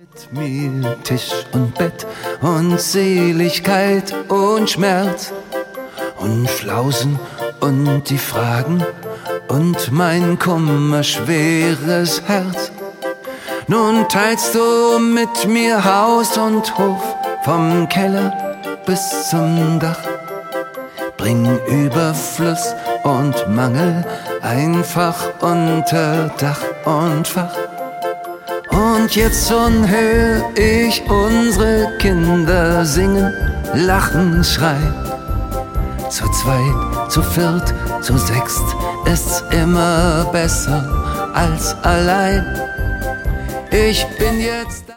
Mit Mehl, Tisch und Bett und Seligkeit und Schmerz und Flausen und die Fragen und mein kummerschweres Herz. Nun teilst du mit mir Haus und Hof, vom Keller bis zum Dach. Bring Überfluss und Mangel einfach unter Dach und Fach. Und jetzt schon hör ich unsere Kinder singen, lachen, schreien. Zu zweit, zu viert, zu sechst ist's immer besser als allein. Ich bin jetzt